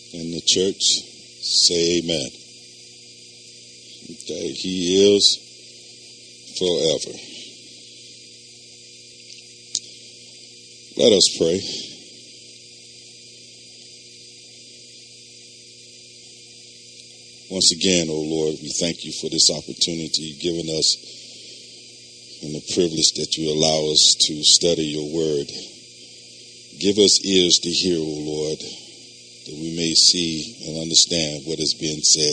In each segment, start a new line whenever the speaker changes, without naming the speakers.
And the church say amen. Okay, he is forever. Let us pray. Once again, O Lord, we thank you for this opportunity given us and the privilege that you allow us to study your word. Give us ears to hear, O Lord, that we may see and understand what is being said.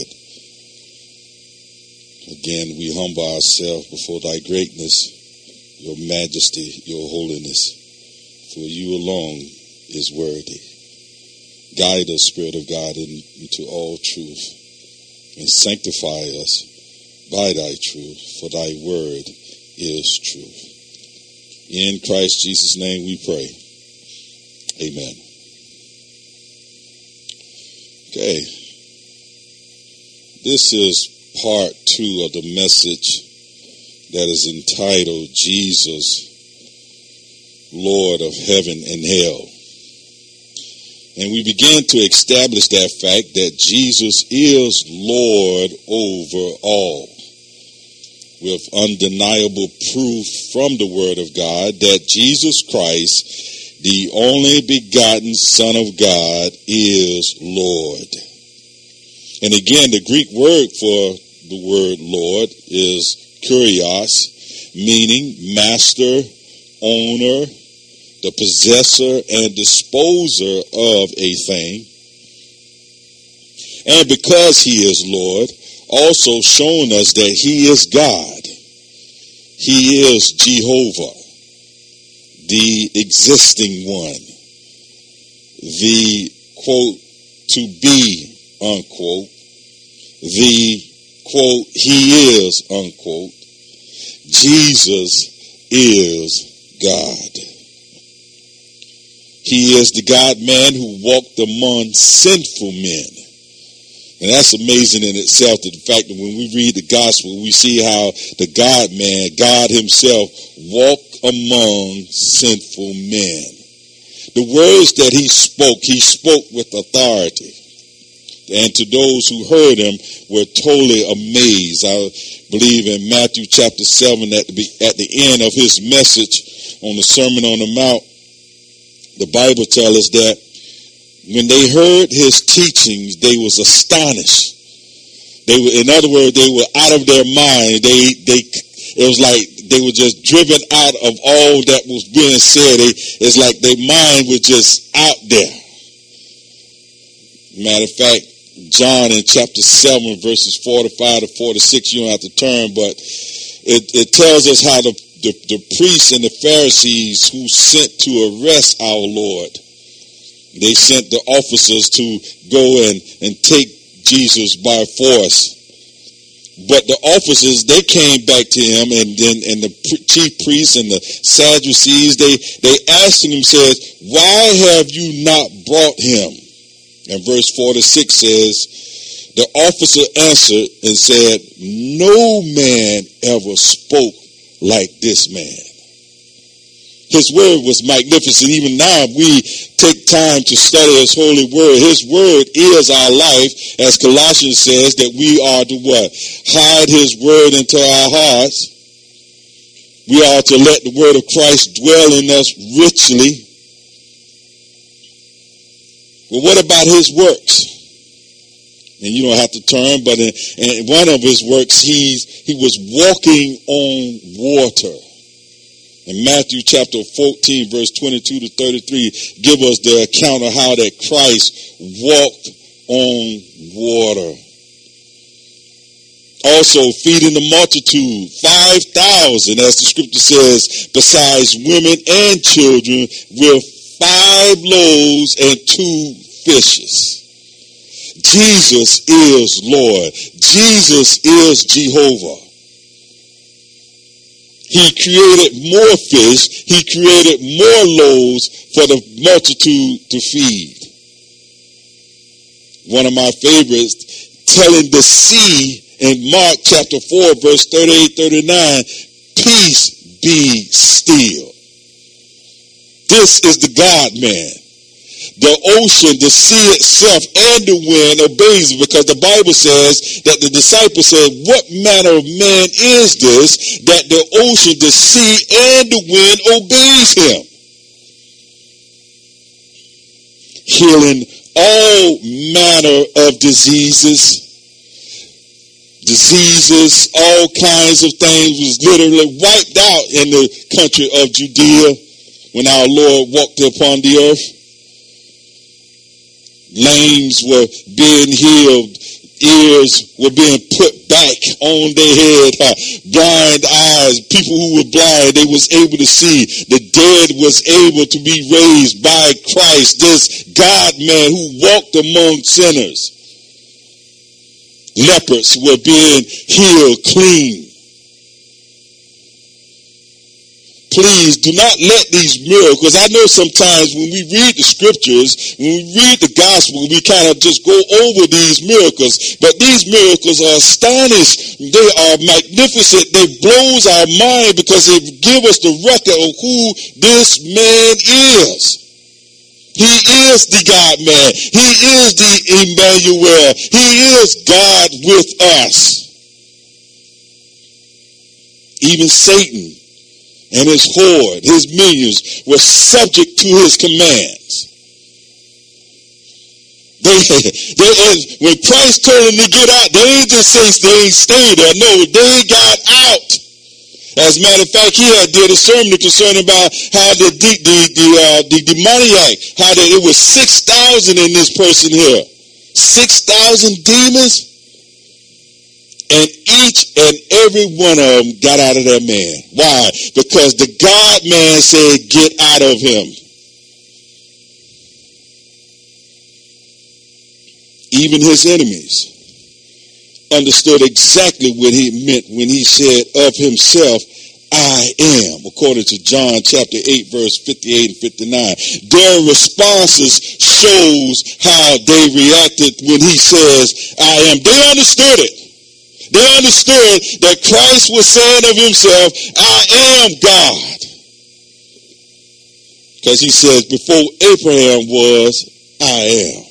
Again, we humble ourselves before thy greatness, your majesty, your holiness, for you alone is worthy. Guide us, Spirit of God, into all truth, and sanctify us by thy truth, for thy word is truth. In Christ Jesus' name we pray. Amen. Okay. This is part 2 of the message that is entitled Jesus, Lord of Heaven and Hell. And we began to establish that fact that Jesus is Lord over all, with undeniable proof from the Word of God that Jesus Christ, the only begotten Son of God, is Lord. And again, the Greek word for the word Lord is kurios, meaning master, owner, the possessor and disposer of a thing. And because he is Lord, also showing us that he is God. He is Jehovah, the existing one, the, quote, to be, unquote, the, quote, he is, unquote. Jesus is God. He is the God-man who walked among sinful men. And that's amazing in itself, the fact that when we read the gospel, we see how the God-man, God himself, walked among sinful men. The words that he spoke with authority. And to those who heard him were totally amazed. I believe in Matthew chapter 7, at the end of his message on the Sermon on the Mount, the Bible tells us that when they heard his teachings, they was astonished. They were, in other words, they were out of their mind. It was like they were just driven out of all that was being said. It's like their mind was just out there. Matter of fact, John in chapter 7, verses 45 to 46, you don't have to turn, but it tells us how the priests and the Pharisees who sent to arrest our Lord, they sent the officers to go and take Jesus by force. But the officers, they came back to him, and the chief priests and the Sadducees, they asked him, says, why have you not brought him? And verse 46 says, the officer answered and said, no man ever spoke like this man. His word was magnificent. Even now, if we take time to study his holy word, his word is our life, as Colossians says, that we are to what? Hide his word into our hearts. We are to let the word of Christ dwell in us richly. Well, what about his works? And you don't have to turn, but in one of his works, he was walking on water. In Matthew chapter 14, verse 22 to 33, give us the account of how that Christ walked on water. Also feeding the multitude, 5,000, as the scripture says, besides women and children, with 5 loaves and 2 fishes. Jesus is Lord. Jesus is Jehovah. He created more fish. He created more loaves for the multitude to feed. One of my favorites, telling the sea in Mark chapter 4, verse 38-39, peace be still. This is the God-man. the ocean, the sea itself, and the wind obeys him, because the Bible says that the disciples said, what manner of man is this that the ocean, the sea, and the wind obeys him? Healing all manner of diseases, all kinds of things was literally wiped out in the country of Judea when our Lord walked upon the earth. Lames were being healed. Ears were being put back on their head. Blind eyes, people who were blind, they was able to see. The dead was able to be raised by Christ, this God-man who walked among sinners. Lepers were being healed clean. Please do not let these miracles, I know sometimes when we read the scriptures, when we read the gospel, we kind of just go over these miracles. But these miracles are astonishing. They are magnificent. They blows our mind because they give us the record of who this man is. He is the God-man. He is the Emmanuel. He is God with us. Even Satan and his horde, his minions, were subject to his commands. When Christ told them to get out, they ain't just say they ain't stayed there. No, they got out. As a matter of fact, he had did a sermon concerning about how the demoniac, how that it was 6,000 in this person here. 6,000 demons. And each and every one of them got out of that man. Why? Because the God-man said, get out of him. Even his enemies understood exactly what he meant when he said of himself, I am, according to John chapter 8, verse 58 and 59. Their responses shows how they reacted when he says, I am. They understood it. They understood that Christ was saying of himself, I am God. Because he says, before Abraham was, I am.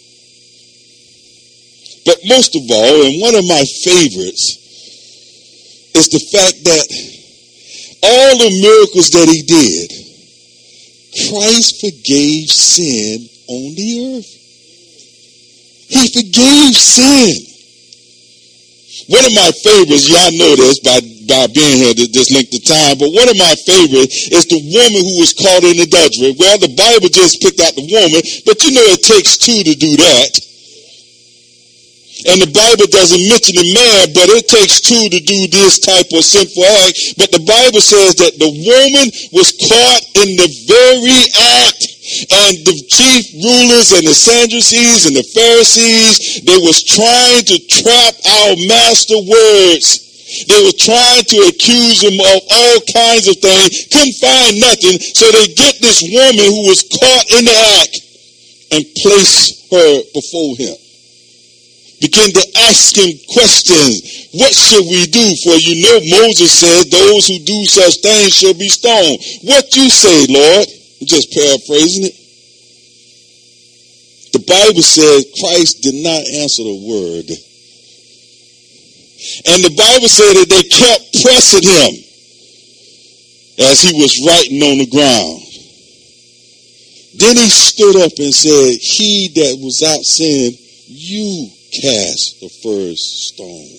But most of all, and one of my favorites, is the fact that all the miracles that he did, Christ forgave sin on the earth. He forgave sin. One of my favorites, y'all know this by being here this length of time, but one of my favorites is the woman who was caught in adultery. Well, the Bible just picked out the woman, but you know it takes two to do that. And the Bible doesn't mention the man, but it takes two to do this type of sinful act. But the Bible says that the woman was caught in the very act. And the chief rulers and the Sadducees and the Pharisees, they was trying to trap our master words. They were trying to accuse him of all kinds of things. Couldn't find nothing. So they get this woman who was caught in the act and place her before him. Begin to ask him questions. What should we do? For you know Moses said those who do such things shall be stoned. What you say, Lord? I'm just paraphrasing it. The Bible said Christ did not answer the word. And the Bible said that they kept pressing him as he was writing on the ground. Then he stood up and said, he that was out sin, you cast the first stone.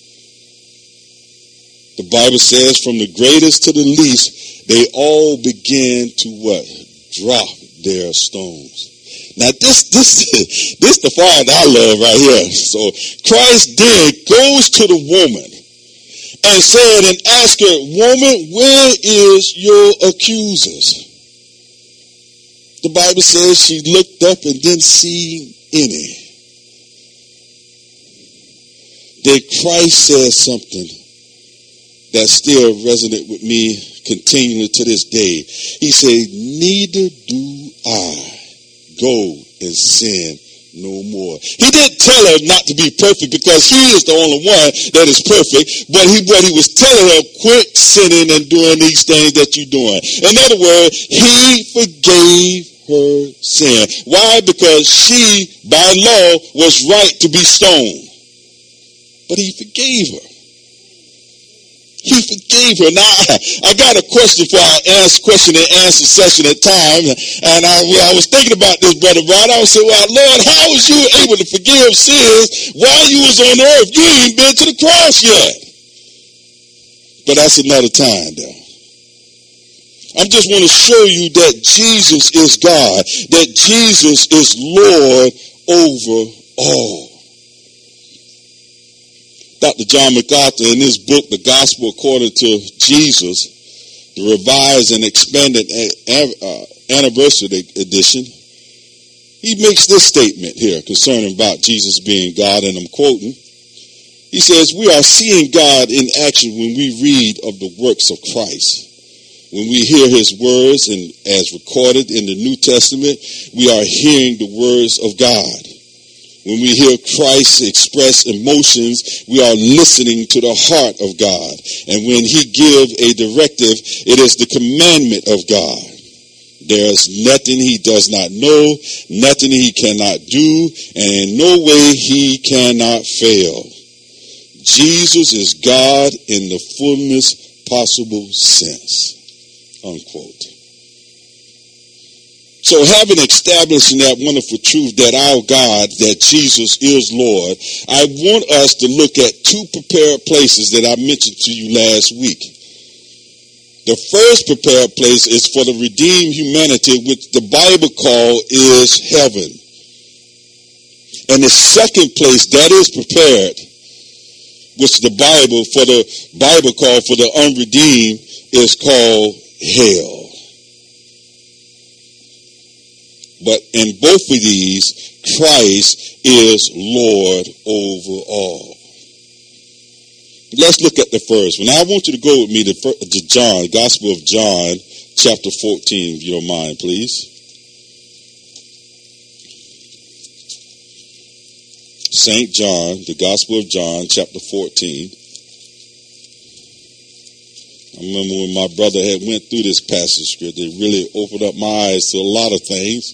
The Bible says from the greatest to the least, they all began to what? Drop their stones. Now this the part I love right here. So Christ then goes to the woman and said and asked her, woman, where is your accusers? The Bible says she looked up and didn't see any. Then Christ said something that still resonate with me continually to this day. He said, neither do I go and sin no more. He didn't tell her not to be perfect because he is the only one that is perfect. But what he was telling her, quit sinning and doing these things that you're doing. In other words, he forgave her sin. Why? Because she, by law, was right to be stoned. But he forgave her. He forgave her. Now, I got a question for our question and answer session at time. And I was thinking about this, Brother Rod. I was saying, well, Lord, how was you able to forgive sins while you was on earth? You ain't been to the cross yet. But that's another time, though. I just want to show you that Jesus is God, that Jesus is Lord over all. Dr. John MacArthur, in his book, The Gospel According to Jesus, the revised and expanded anniversary edition, he makes this statement here concerning about Jesus being God, and I'm quoting. He says, we are seeing God in action when we read of the works of Christ. When we hear his words, and as recorded in the New Testament, we are hearing the words of God. When we hear Christ express emotions, we are listening to the heart of God. And when he gives a directive, it is the commandment of God. There's nothing he does not know, nothing he cannot do, and in no way he cannot fail. Jesus is God in the fullness possible sense. Unquote. So having established in that wonderful truth that our God, that Jesus is Lord, I want us to look at two prepared places that I mentioned to you last week. The first prepared place is for the redeemed humanity, which the Bible calls is heaven. And the second place that is prepared, which the Bible called for the unredeemed, is called hell. But in both of these, Christ is Lord over all. Let's look at the first one. Now I want you to go with me to John, Gospel of John, chapter 14, if you don't mind, please. St. John, the Gospel of John, chapter 14. I remember when my brother had went through this passage script, it really opened up my eyes to a lot of things.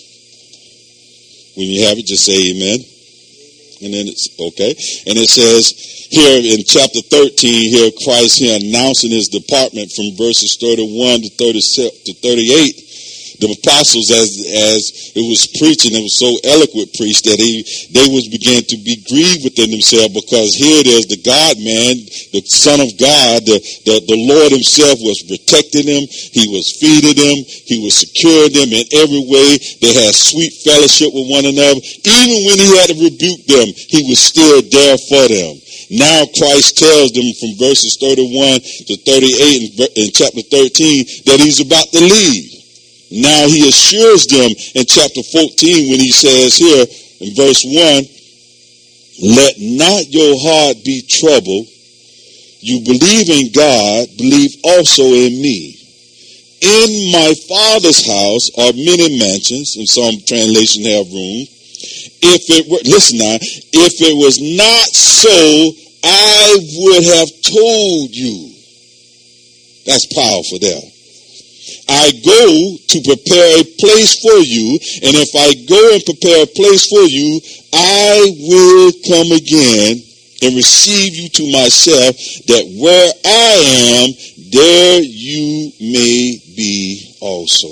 When you have it, just say amen. And then it's okay. And it says here in chapter 13, here Christ here announcing his department from verses 31 to 38. The apostles, as it was preaching, it was so eloquent preached that they began to be grieved within themselves, because here it is, the God man, the Son of God, the Lord himself was protecting them. He was feeding them. He was securing them in every way. They had sweet fellowship with one another. Even when he had to rebuke them, he was still there for them. Now Christ tells them from verses 31 to 38 in chapter 13 that he's about to leave. Now he assures them in chapter 14 when he says here in verse 1, let not your heart be troubled. You believe in God, believe also in me. In my Father's house are many mansions, and some translations have room. If it were, listen now, if it was not so, I would have told you. That's powerful there. I go to prepare a place for you, and if I go and prepare a place for you, I will come again and receive you to myself, that where I am, there you may be also.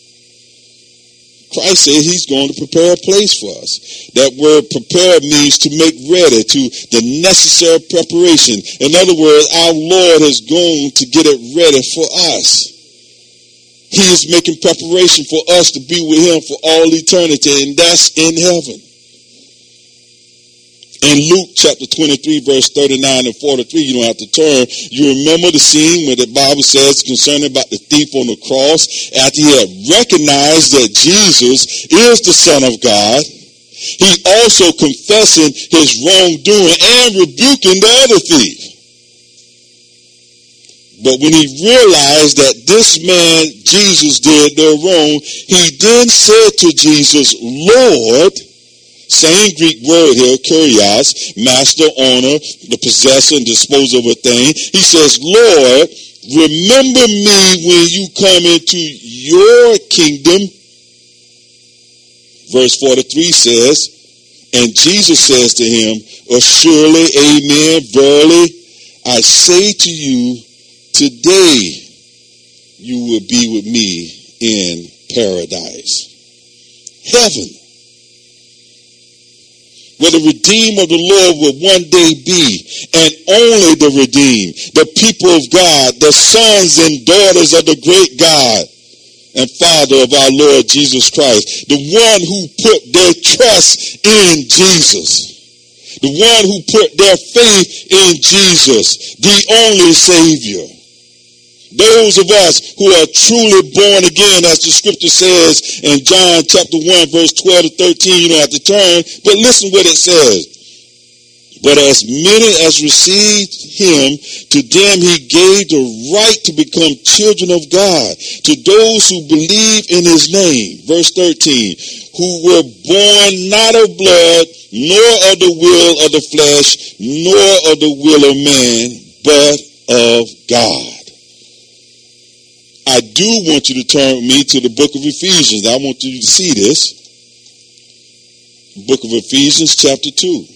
Christ said he's going to prepare a place for us. That word prepare means to make ready, to the necessary preparation. In other words, our Lord has gone to get it ready for us. He is making preparation for us to be with him for all eternity, and that's in heaven. In Luke chapter 23, verse 39 and 43, you don't have to turn. You remember the scene where the Bible says concerning about the thief on the cross, after he had recognized that Jesus is the Son of God, he also confessing his wrongdoing and rebuking the other thief. But when he realized that this man, Jesus, did no wrong, he then said to Jesus, Lord, same Greek word here, kurios, master, owner, the possessor and disposer of a thing. He says, Lord, remember me when you come into your kingdom. Verse 43 says, and Jesus says to him, surely, amen, verily, I say to you, today you will be with me in paradise. Heaven, where the redeemed of the Lord will one day be, and only the redeemed, the people of God, the sons and daughters of the great God and Father of our Lord Jesus Christ, the one who put their trust in Jesus, the one who put their faith in Jesus, the only Savior. Those of us who are truly born again, as the scripture says in John chapter 1, verse 12 to 13, you don't have to turn, but listen what it says. But as many as received him, to them he gave the right to become children of God, to those who believe in his name. Verse 13, who were born not of blood, nor of the will of the flesh, nor of the will of man, but of God. I do want you to turn with me to the book of Ephesians. I want you to see this. Book of Ephesians chapter 2.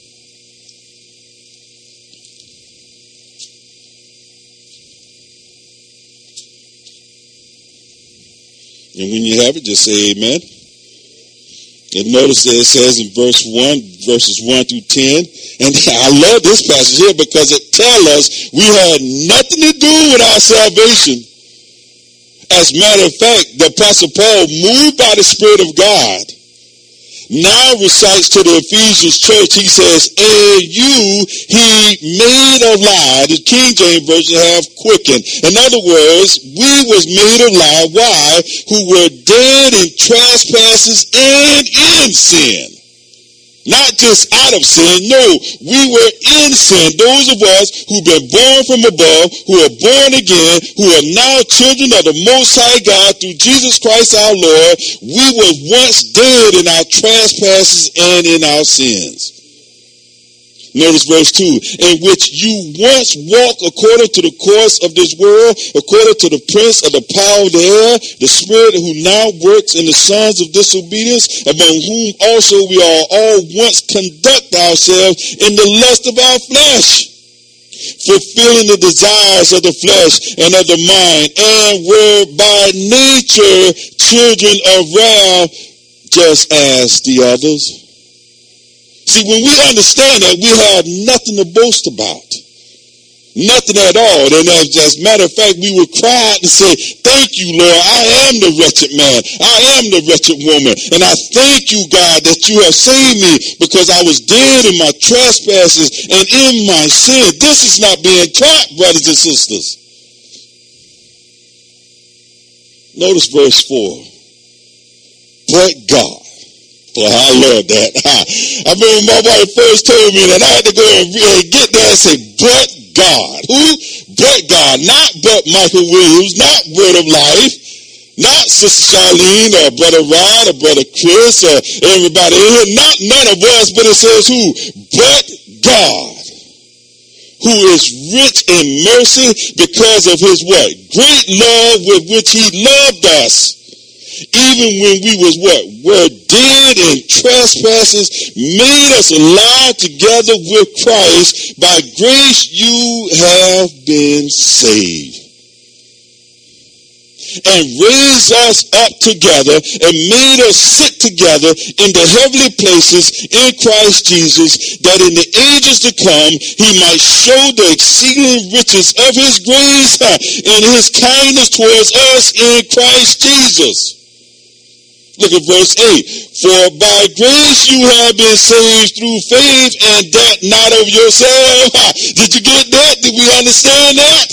And when you have it, just say amen. And notice that it says in verses 1 through 10. And I love this passage here because it tells us we had nothing to do with our salvation. As a matter of fact, the Apostle Paul, moved by the Spirit of God, now recites to the Ephesians church, he says, and you he made alive, the King James Version have quickened. In other words, we was made alive. Why? Who were dead in trespasses and in sin. Not just out of sin. No, we were in sin. Those of us who've been born from above, who are born again, who are now children of the Most High God through Jesus Christ our Lord, we were once dead in our trespasses and in our sins. Notice verse 2, in which you once walked according to the course of this world, according to the prince of the power of the air, the spirit who now works in the sons of disobedience, among whom also we all once conduct ourselves in the lust of our flesh, fulfilling the desires of the flesh and of the mind, and were by nature children of wrath, just as the others. See, when we understand that, we have nothing to boast about. Nothing at all. And as a matter of fact, we would cry out and say, thank you, Lord. I am the wretched man. I am the wretched woman. And I thank you, God, that you have saved me because I was dead in my trespasses and in my sin. This is not being taught, brothers and sisters. Notice verse 4. But God. Well, I love that. I remember my wife first told me that I had to go and really get there and say, but God. Who? But God. Not but Michael Williams, not Word of Life, not Sister Charlene or Brother Rod or Brother Chris or everybody in here. Not none of us, but it says who? But God, who is rich in mercy because of his what? Great love with which he loved us. Even when we was what? Were dead in trespasses, made us alive together with Christ. By grace you have been saved. And raised us up together and made us sit together in the heavenly places in Christ Jesus, that in the ages to come he might show the exceeding riches of his grace and his kindness towards us in Christ Jesus. Look at verse 8. For by grace you have been saved through faith, and that not of yourself. Did you get that? Did we understand that?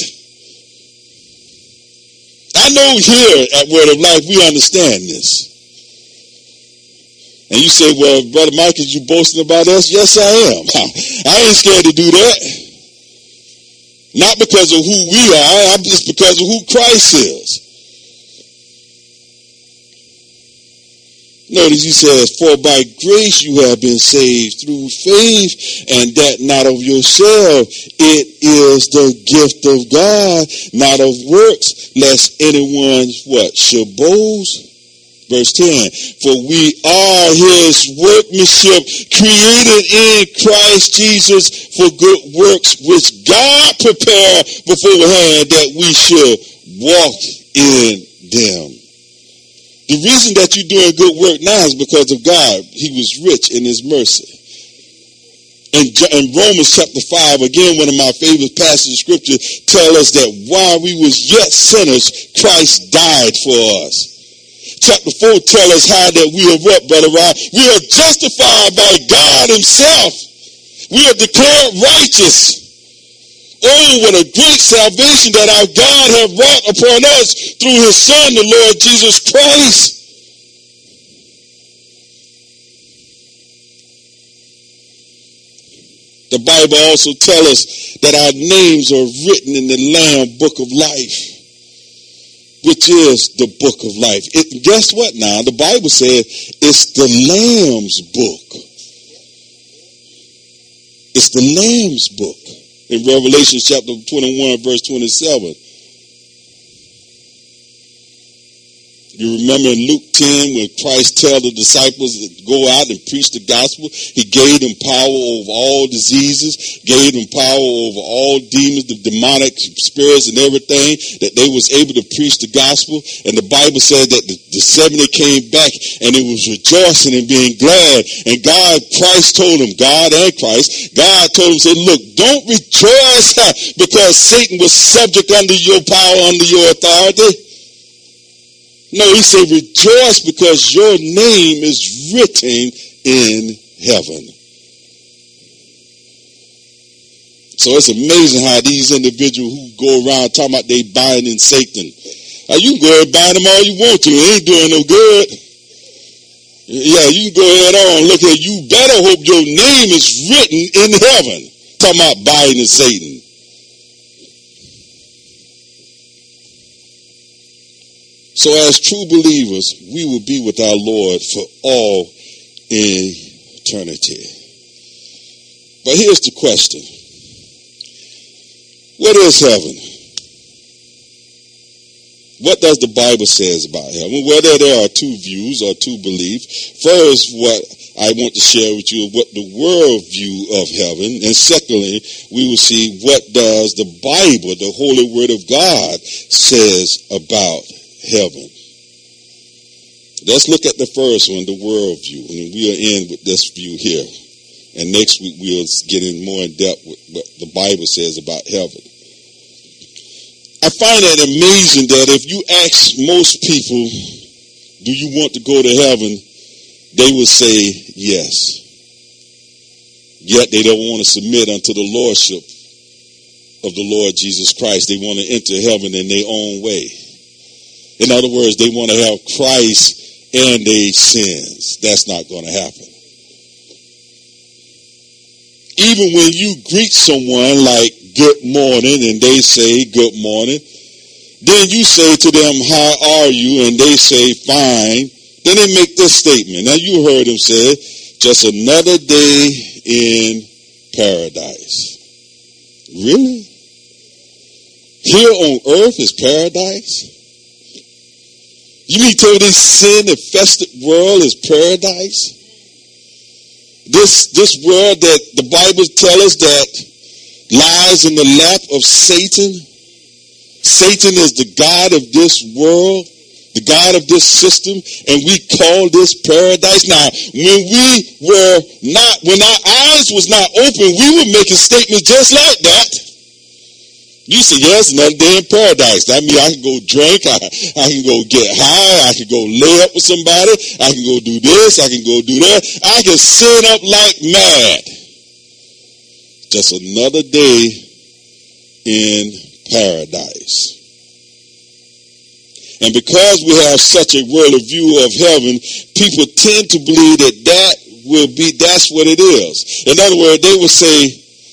I know here at Word of Life we understand this. And you say, well, Brother Mike, is you boasting about us? Yes, I am. I ain't scared to do that. Not because of who we are, I'm just because of who Christ is. Notice he says, for by grace you have been saved through faith, and that not of yourself. It is the gift of God, not of works, lest anyone, what, should boast. Verse 10, for we are his workmanship, created in Christ Jesus for good works, which God prepared beforehand that we should walk in them. The reason that you're doing good work now is because of God. He was rich in his mercy. In Romans chapter 5, again, one of my favorite passages of scripture, tell us that while we was yet sinners, Christ died for us. Chapter 4 tell us how that we are what, Brother Rod? We are justified by God himself. We are declared righteous. Oh, what a great salvation that our God have wrought upon us through his Son, the Lord Jesus Christ. The Bible also tells us that our names are written in the Lamb Book of Life, which is the book of life. Guess what now? The Bible says it's the Lamb's book. It's the Lamb's book. In Revelation chapter 21, verse 27. You remember in Luke 10 when Christ told the disciples to go out and preach the gospel. He gave them power over all diseases, gave them power over all demons, the demonic spirits and everything, that they was able to preach the gospel. And the Bible said that the 70 came back and it was rejoicing and being glad. And Christ told them, God told them, said, look, don't rejoice because Satan was subject under your power, under your authority. No, he said, rejoice because your name is written in heaven. So it's amazing how these individuals who go around talking about they binding Satan. You can go ahead and bind them all you want to. It ain't doing no good. Yeah, you can go ahead on. Look at you. Better hope your name is written in heaven. Talking about binding Satan. So as true believers, we will be with our Lord for all eternity. But here's the question. What is heaven? What does the Bible say about heaven? Well, there are two views or two beliefs. First, what I want to share with you what the world view of heaven. And secondly, we will see what does the Bible, the Holy Word of God, says about heaven. Let's look at the first one, the world view. And we'll end with this view here. And next week we'll get in more in depth with what the Bible says about heaven. I find it amazing that if you ask most people, do you want to go to heaven? They will say yes. Yet they don't want to submit unto the lordship of the Lord Jesus Christ. They want to enter heaven in their own way. In other words, they want to have Christ and their sins. That's not going to happen. Even when you greet someone like good morning and they say good morning, then you say to them, how are you? And they say fine. Then they make this statement. Now you heard them say, just another day in paradise. Really? Here on earth is paradise? You mean to tell me this sin-infested world is paradise? This world that the Bible tells us that lies in the lap of Satan. Satan is the God of this world, the God of this system, and we call this paradise. Now, when our eyes was not open, we were making statements just like that. You say, yes, another day in paradise. That means I can go drink, I can go get high, I can go lay up with somebody, I can go do this, I can go do that. I can sit up like mad. Just another day in paradise. And because we have such a worldly view of heaven, people tend to believe that that's what it is. In other words, they will say,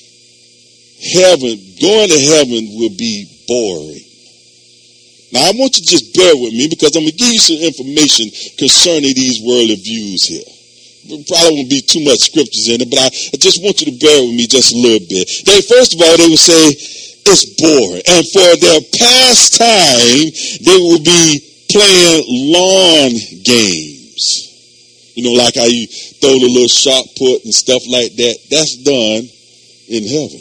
going to heaven will be boring. Now, I want you to just bear with me because I'm going to give you some information concerning these worldly views here. There probably won't be too much scriptures in it, but I just want you to bear with me just a little bit. First of all, they will say it's boring. And for their pastime, they will be playing lawn games. You know, like how you throw the little shot put and stuff like that. That's done in heaven.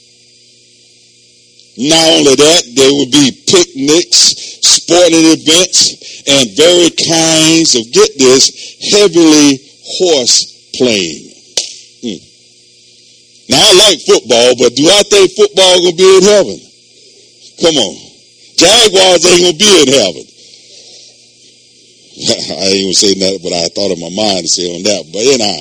Not only that, there will be picnics, sporting events, and very kinds of, get this, heavenly horse playing. Now, I like football, but do I think football going to be in heaven? Come on. Jaguars ain't going to be in heaven. I ain't going to say nothing, but I thought in my mind to say on that. But anyhow,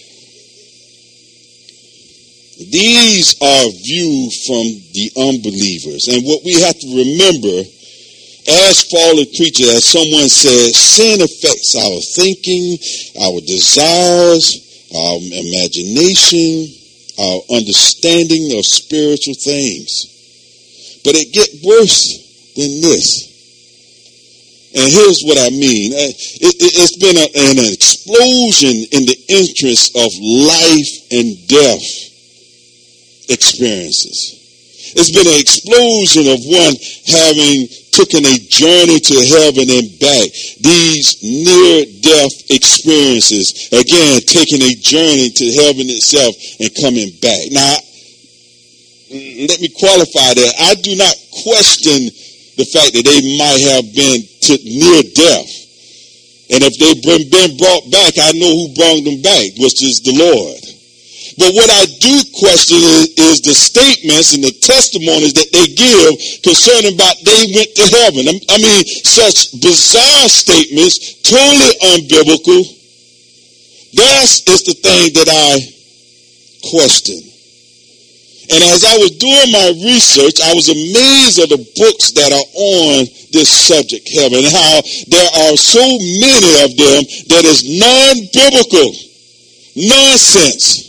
these are viewed from the unbelievers. And what we have to remember, as fallen creatures, as someone said, sin affects our thinking, our desires, our imagination, our understanding of spiritual things. But it gets worse than this. And here's what I mean. It's been an explosion in the interest of life and death experiences. It's been an explosion of one having taken a journey to heaven and back. These near-death experiences, again, taking a journey to heaven itself and coming back. Now, let me qualify that. I do not question the fact that they might have been to near death. And if they've been brought back, I know who brought them back, which is the Lord. But what I do question is the statements and the testimonies that they give concerning about they went to heaven. I mean, such bizarre statements, totally unbiblical. That is the thing that I question. And as I was doing my research, I was amazed at the books that are on this subject, heaven, and how there are so many of them that is non-biblical, nonsense.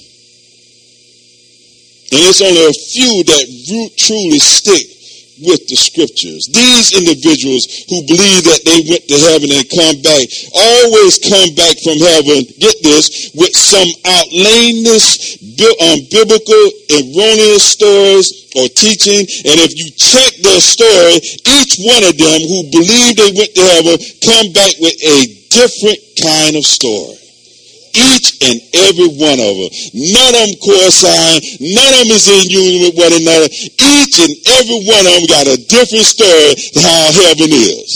And it's only a few that truly stick with the scriptures. These individuals who believe that they went to heaven and come back, always come back from heaven, get this, with some outlandish, biblical, erroneous stories or teaching. And if you check their story, each one of them who believe they went to heaven come back with a different kind of story. Each and every one of them. None of them coincide. None of them is in union with one another. Each and every one of them got a different story to how heaven is.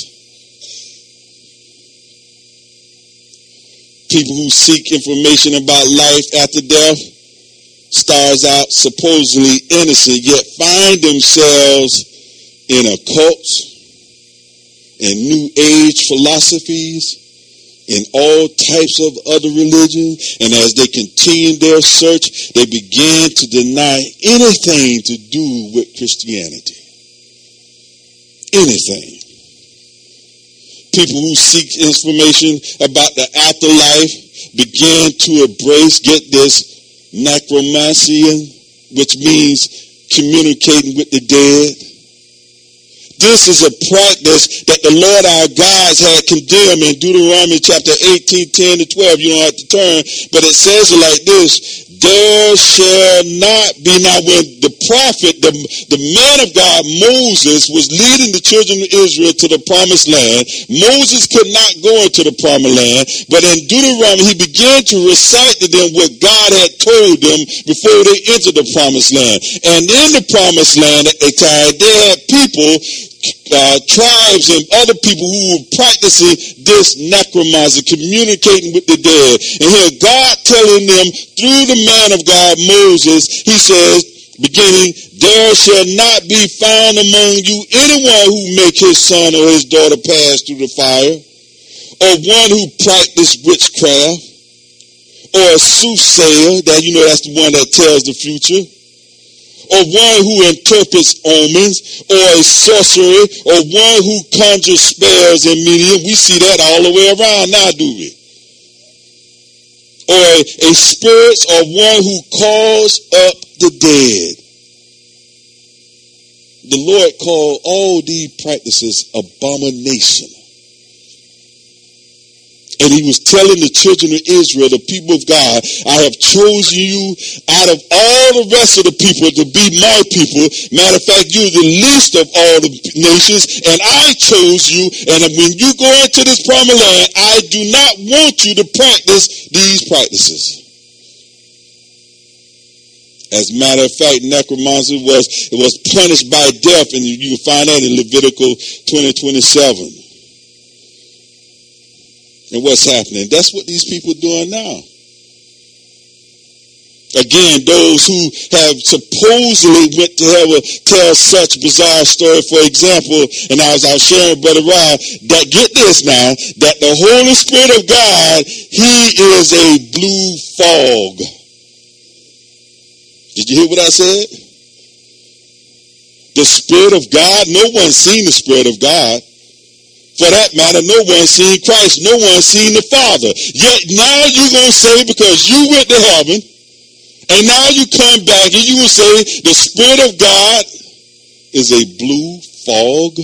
People who seek information about life after death stars out supposedly innocent, yet find themselves in occults and new age philosophies in all types of other religions, and as they continue their search, they began to deny anything to do with Christianity. Anything. People who seek information about the afterlife began to embrace, get this, necromancy, which means communicating with the dead. This is a practice that the Lord our God had condemned in Deuteronomy chapter 18, 10 to 12. You don't have to turn, but it says it like this. There shall not be. Now when the prophet, the man of God, Moses, was leading the children of Israel to the promised land, Moses could not go into the promised land, but in Deuteronomy, he began to recite to them what God had told them before they entered the promised land. And in the promised land at the time, they had people, tribes and other people who were practicing this necromancy, communicating with the dead. And here God telling them through the man of God, Moses, he says, beginning, there shall not be found among you anyone who make his son or his daughter pass through the fire, or one who practice witchcraft, or a soothsayer, that you know that's the one that tells the future, or one who interprets omens, or a sorcerer, or one who conjures spells and medium. We see that all the way around now, do we? Or a spirit, or one who calls up the dead. The Lord called all these practices abomination. And he was telling the children of Israel, the people of God, I have chosen you out of all the rest of the people to be my people. Matter of fact, you're the least of all the nations, and I chose you. And when you go into this promised land, I do not want you to practice these practices. As a matter of fact, necromancy was punished by death, and you can find that in Leviticus 20:27. And what's happening? That's what these people are doing now. Again, those who have supposedly went to heaven tell such bizarre story. For example, and I was sharing with Brother Rod, that get this now, that the Holy Spirit of God, he is a blue fog. Did you hear what I said? The Spirit of God, no one's seen the Spirit of God. For that matter, no one's seen Christ. No one's seen the Father. Yet now you're going to say, because you went to heaven, and now you come back and you will say, the Spirit of God is a blue fog.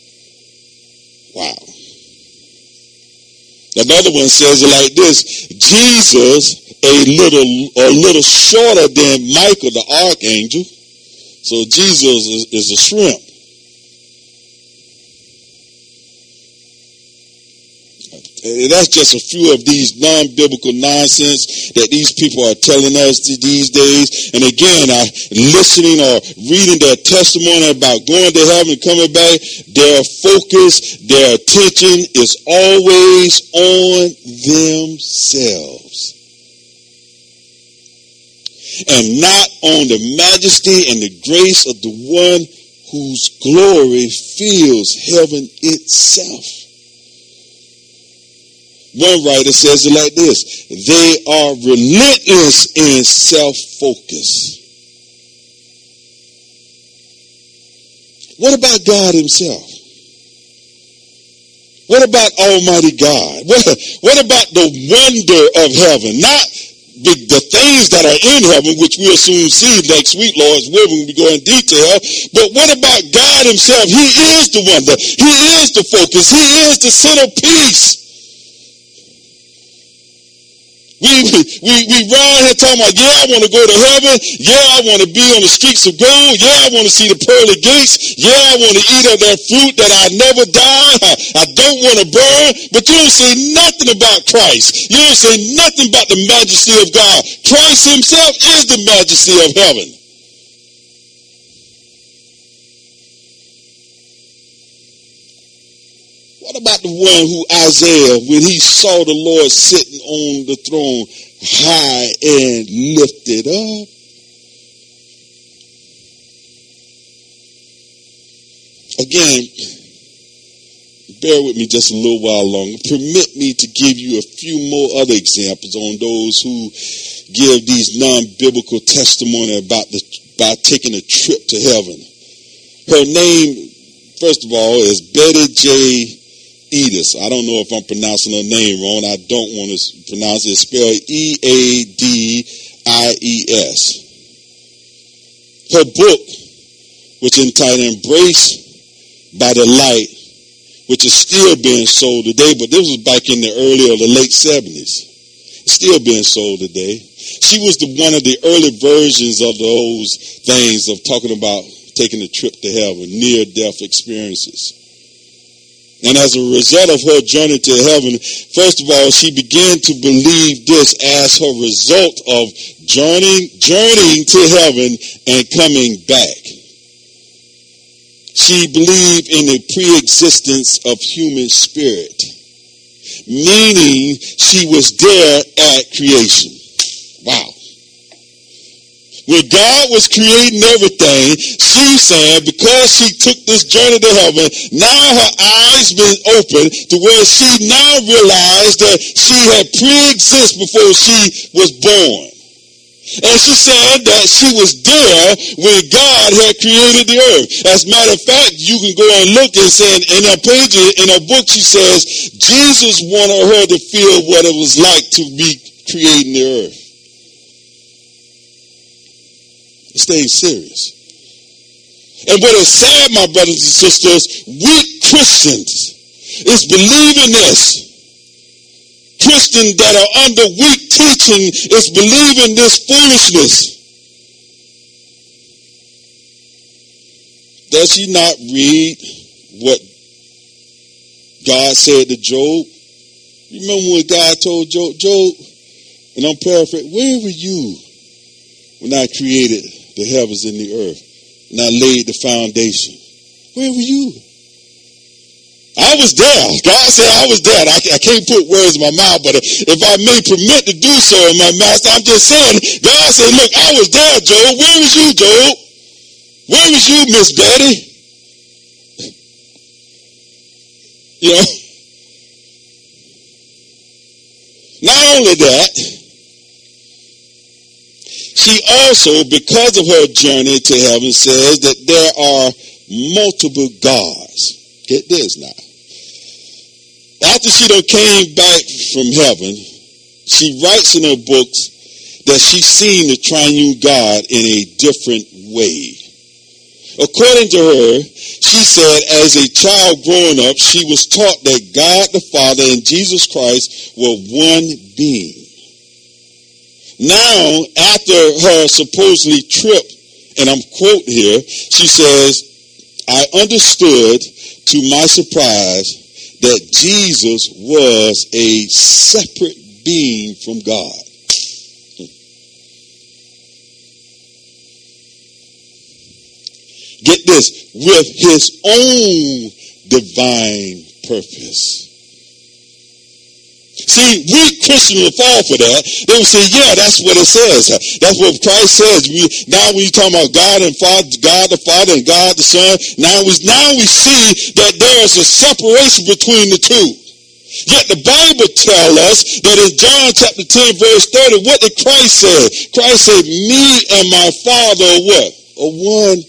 Wow. Another one says it like this: Jesus, a little shorter than Michael the archangel. So Jesus is a shrimp. That's just a few of these non-biblical nonsense that these people are telling us these days. And again, listening or reading their testimony about going to heaven and coming back, their focus, their attention is always on themselves and not on the majesty and the grace of the one whose glory fills heaven itself. One writer says it like this: they are relentless in self-focus. What about God himself? What about Almighty God? What about the wonder of heaven? Not the things that are in heaven, which we'll soon see next week, Lord's willing, when we go in detail. But what about God himself? He is the wonder. He is the focus. He is the centerpiece. We ride here talking about, yeah, I want to go to heaven. Yeah, I want to be on the streets of gold. Yeah, I want to see the pearly gates. Yeah, I want to eat of that fruit that I never die. I don't want to burn. But you don't say nothing about Christ. You don't say nothing about the majesty of God. Christ himself is the majesty of heaven. What about the one who Isaiah, when he saw the Lord sitting on the throne, high and lifted up? Again, bear with me just a little while longer. Permit me to give you a few more other examples on those who give these non-biblical testimony about taking a trip to heaven. Her name, first of all, is Betty J. Eadis. I don't know if I'm pronouncing her name wrong. I don't want to pronounce it. It's spelled E-A-D-I-E-S. Her book, which is entitled Embraced by the Light, which is still being sold today, but this was back in the early or the late 70s. It's still being sold today. She was one of the early versions of those things of talking about taking a trip to heaven, near-death experiences. And as a result of her journey to heaven, first of all, she began to believe this as her result of journeying to heaven and coming back. She believed in the pre-existence of human spirit, meaning she was there at creation. Wow. When God was creating everything, she said, because she took this journey to heaven, now her eyes been open to where she now realized that she had pre-existed before she was born. And she said that she was there when God had created the earth. As a matter of fact, you can go and look and say in her page, in her book, she says, Jesus wanted her to feel what it was like to be creating the earth. Staying serious. And what is sad, my brothers and sisters, we Christians is believing this. Christians that are under weak teaching is believing this foolishness. Does she not read what God said to Job? You remember when God told Job, and I'm paraphrasing, where were you when I created the heavens and the earth and I laid the foundation? Where were you? I was there. God said I was there. I can't put words in my mouth, but if I may permit to do so in my master, I'm just saying, God said, look, I was there, Job. Where was you, Job? Where was you, Miss Betty? You know? Not only that, she also, because of her journey to heaven, says that there are multiple gods. Get this now. After she done came back from heaven, she writes in her books that she's seen the triune God in a different way. According to her, she said as a child growing up, she was taught that God the Father and Jesus Christ were one being. Now, after her supposedly trip, and I'm quote here, she says, I understood to my surprise that Jesus was a separate being from God. Get this, with his own divine purpose. See, we Christians will fall for that. They will say, yeah, that's what it says. That's what Christ says. Now when you talk about God and Father, God the Father and God the Son, now we see that there is a separation between the two. Yet the Bible tells us that in John chapter 10 verse 30, what did Christ say? Christ said, me and my Father are what? Are one.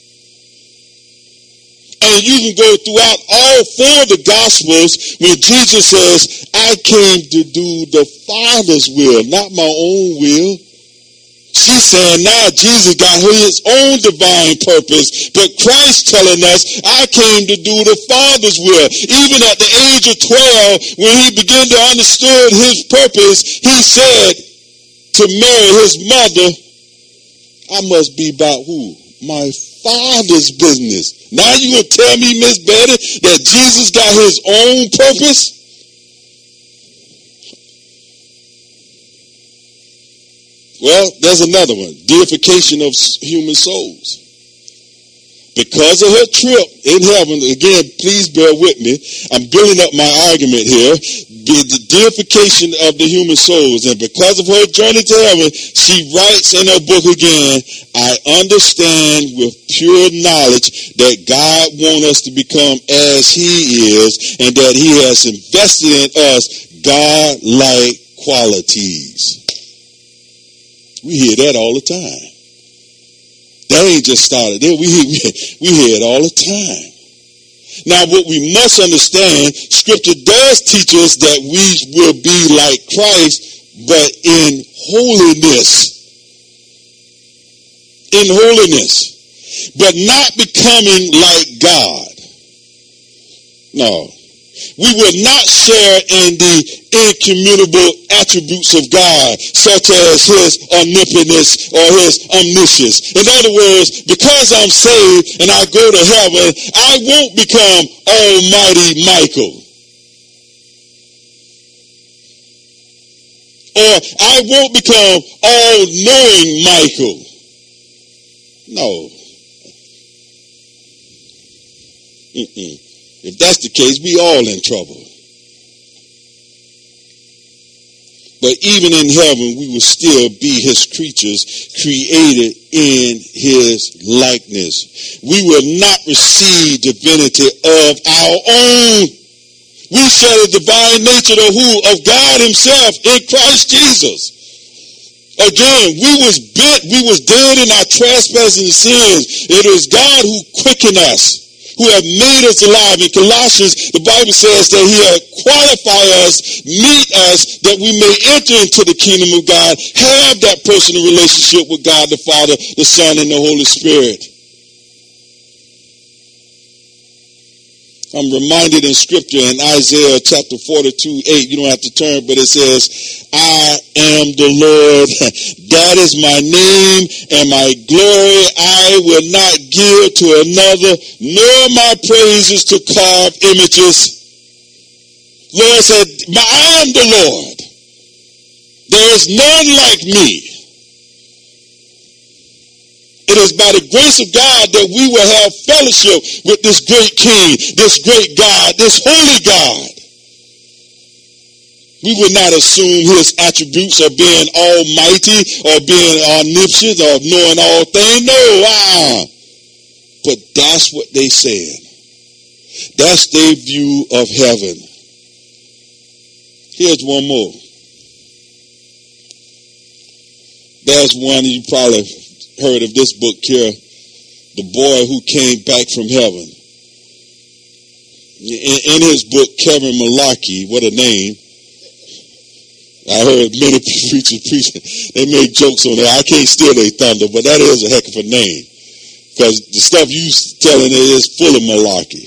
And you can go throughout all four of the Gospels when Jesus says, I came to do the Father's will, not my own will. She's saying now Jesus got his own divine purpose, but Christ telling us, I came to do the Father's will. Even at the age of 12, when he began to understand his purpose, he said to Mary, his mother, I must be about who? My Father's business. Now you gonna tell me, Miss Betty, that Jesus got his own purpose? Well, there's another one. Deification of human souls. Because of her trip in heaven, again, please bear with me. I'm building up my argument here. The deification of the human souls. And because of her journey to heaven, she writes in her book again, I understand with pure knowledge that God wants us to become as he is and that he has invested in us God-like qualities. We hear that all the time. That ain't just started there. We hear it all the time. Now, what we must understand, Scripture does teach us that we will be like Christ, but in holiness. In holiness. But not becoming like God. No. We will not share in the incommunicable attributes of God, such as his omnipotence or his omniscience. In other words, because I'm saved and I go to heaven, I won't become Almighty Michael. Or I won't become all-knowing Michael. No. If that's the case, we all in trouble. But even in heaven, we will still be his creatures, created in his likeness. We will not receive divinity of our own. We share the divine nature of who? Of God himself in Christ Jesus. Again, we was dead in our trespasses and sins. It is God who quickened us, who have made us alive. In Colossians, the Bible says that he had qualified us, meet us, that we may enter into the kingdom of God, have that personal relationship with God the Father, the Son, and the Holy Spirit. I'm reminded in scripture in Isaiah chapter 42:8, you don't have to turn, but it says, I am the Lord, that is my name and my glory I will not give to another, nor my praises to carved images. Lord said, I am the Lord. There is none like me. It is by the grace of God that we will have fellowship with this great King, this great God, this holy God. We would not assume his attributes of being almighty or being omniscient or knowing all things. No, but that's what they said. That's their view of heaven. Here's one more. There's one you probably heard of this book here, The Boy Who Came Back from Heaven. In his book, Kevin Malarkey, what a name. I heard many preachers preaching. They made jokes on that. I can't steal their thunder, but that is a heck of a name. Because the stuff you telling it is full of malarkey.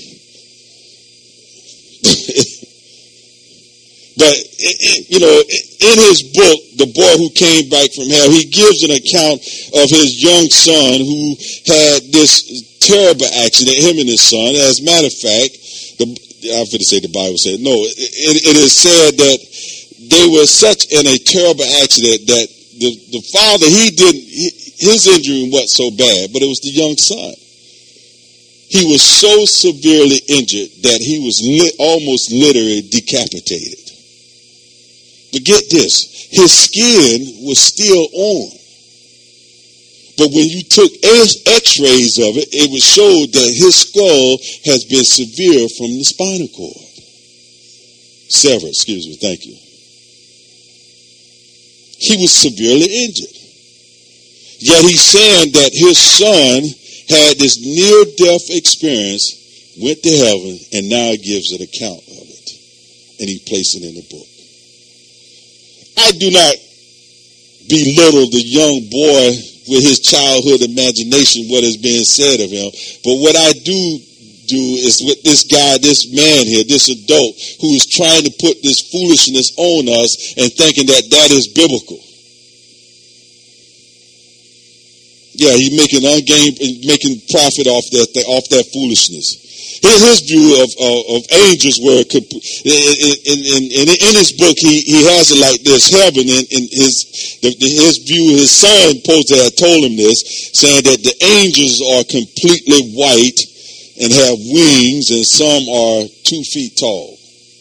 But, in his book, The Boy Who Came Back from Hell, he gives an account of his young son who had this terrible accident, him and his son. As a matter of fact, I'm going to say the Bible said, no, it is said that they were such in a terrible accident that the father, his injury wasn't so bad, but it was the young son. He was so severely injured that he was almost literally decapitated. But get this, his skin was still on. But when you took x-rays of it, it would show that his skull has been severe from the spinal cord. Severed, thank you. He was severely injured. Yet he's saying that his son had this near-death experience, went to heaven, and now gives an account of it. And he placed it in the book. I do not belittle the young boy with his childhood imagination, what is being said of him. But what I do is with this guy, this man here, this adult, who is trying to put this foolishness on us and thinking that is biblical. Yeah, he's making profit off that foolishness. His view of angels were, in his book, he has it like this. Heaven, in his view, his son supposed to have told him this, saying that the angels are completely white and have wings, and some are 2 feet tall.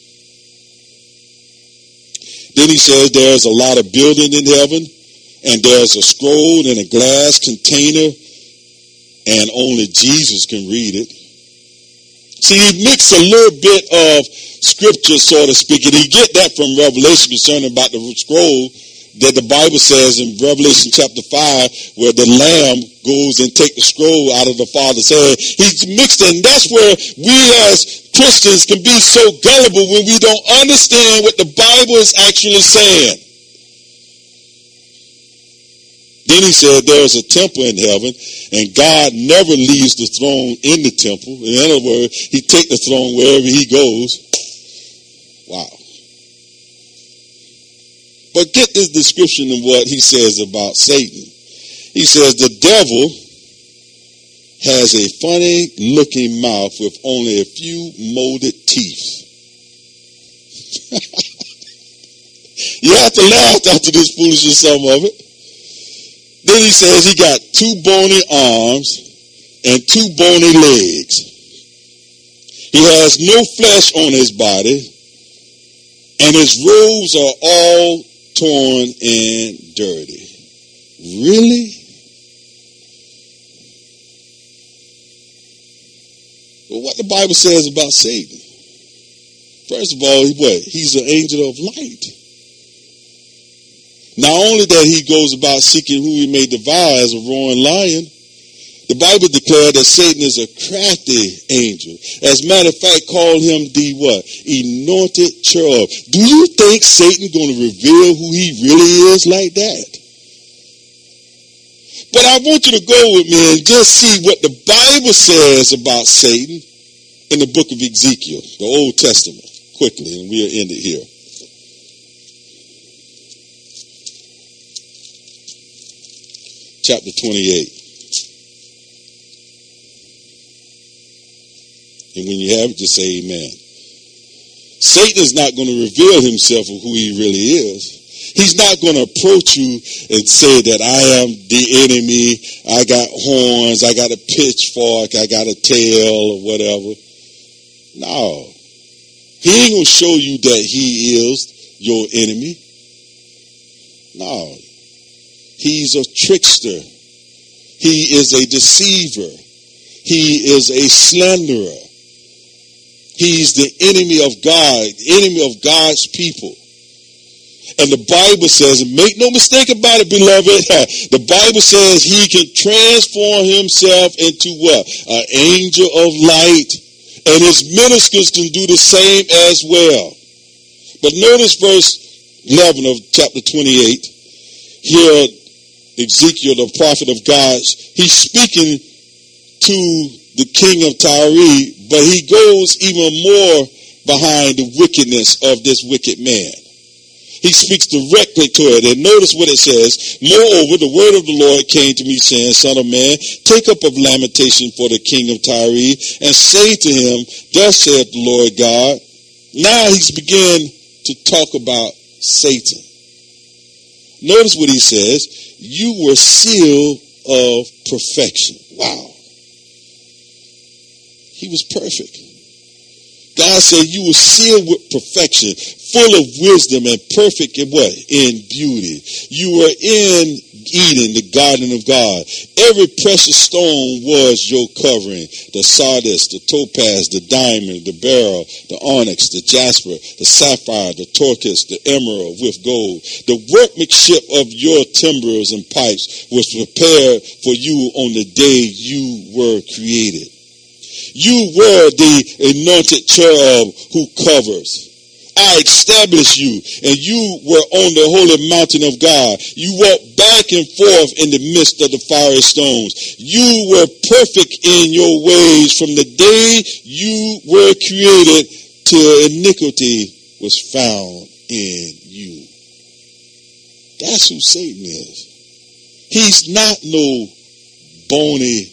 Then he says there's a lot of building in heaven, and there's a scroll in a glass container, and only Jesus can read it. See, he mixed a little bit of scripture, so to speak, and he get that from Revelation concerning about the scroll that the Bible says in Revelation chapter 5, where the Lamb goes and take the scroll out of the Father's hand. He's mixed it, and that's where we as Christians can be so gullible when we don't understand what the Bible is actually saying. Then he said there's a temple in heaven, and God never leaves the throne in the temple. In other words, he takes the throne wherever he goes. Wow. But get this description of what he says about Satan. He says the devil has a funny looking mouth with only a few molded teeth. You have to laugh after this foolishness, some of it. Then he says he got 2 bony arms and 2 bony legs. He has no flesh on his body, and his robes are all torn and dirty. Really? Well, what the Bible says about Satan. First of all, he's an angel of light. Not only that he goes about seeking who he may devour as a roaring lion, the Bible declared that Satan is a crafty angel. As a matter of fact, called him the what? Anointed cherub. Do you think Satan going to reveal who he really is like that? But I want you to go with me and just see what the Bible says about Satan in the book of Ezekiel, the Old Testament, quickly, and we'll end it here. Chapter 28. And when you have it, just say amen. Satan is not going to reveal himself of who he really is. He's not going to approach you and say that I am the enemy, I got horns, I got a pitchfork, I got a tail, or whatever. No. He ain't going to show you that he is your enemy. No. He's a trickster. He is a deceiver. He is a slanderer. He's the enemy of God, enemy of God's people. And the Bible says, and make no mistake about it, beloved, the Bible says he can transform himself into what? An angel of light. And his ministers can do the same as well. But notice verse 11 of chapter 28. Here, Ezekiel, the prophet of God, he's speaking to the king of Tyre, but he goes even more behind the wickedness of this wicked man. He speaks directly to it. And notice what it says. Moreover, the word of the Lord came to me, saying, Son of man, take up a lamentation for the king of Tyre, and say to him, Thus saith the Lord God. Now he's begun to talk about Satan. Notice what he says. You were sealed of perfection. Wow. He was perfect. God said you were sealed with perfection, full of wisdom and perfect in what? In beauty. You were in Eden, the garden of God. Every precious stone was your covering. The sardis, the topaz, the diamond, the beryl, the onyx, the jasper, the sapphire, the turquoise, the emerald with gold. The workmanship of your timbrels and pipes was prepared for you on the day you were created. You were the anointed cherub who covers. I established you, and you were on the holy mountain of God. You walked back and forth in the midst of the fiery stones. You were perfect in your ways from the day you were created till iniquity was found in you. That's who Satan is. He's not no bony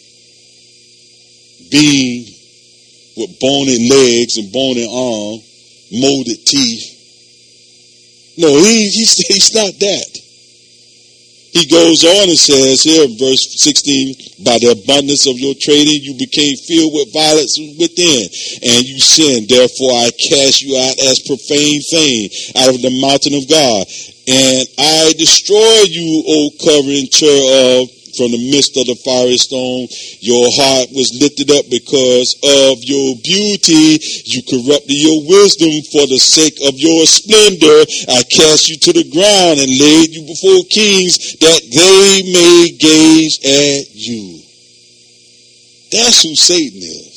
being with bony legs and bony arms, molded teeth. No, he's not that. He goes on and says here in verse 16, by the abundance of your trading, you became filled with violence within, and you sinned. Therefore, I cast you out as profane thing out of the mountain of God. And I destroy you, O covering cherub, from the midst of the fiery stone. Your heart was lifted up because of your beauty. You corrupted your wisdom for the sake of your splendor. I cast you to the ground and laid you before kings that they may gaze at you. That's who Satan is.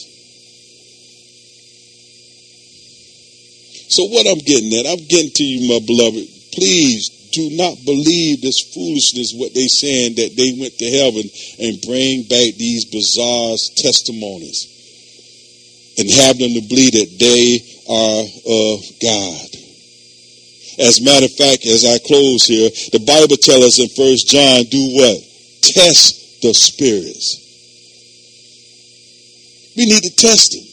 So what I'm getting at, I'm getting to you, my beloved, please do not believe this foolishness, what they saying that they went to heaven and bring back these bizarre testimonies and have them to believe that they are of God. As a matter of fact, as I close here, the Bible tells us in 1 John, do what? Test the spirits. We need to test them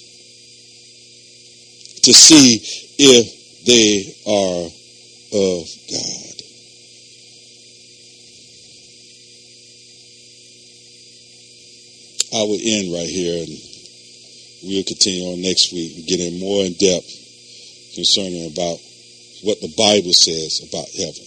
to see if they are of God. I will end right here, and we'll continue on next week and get in more in depth concerning about what the Bible says about heaven.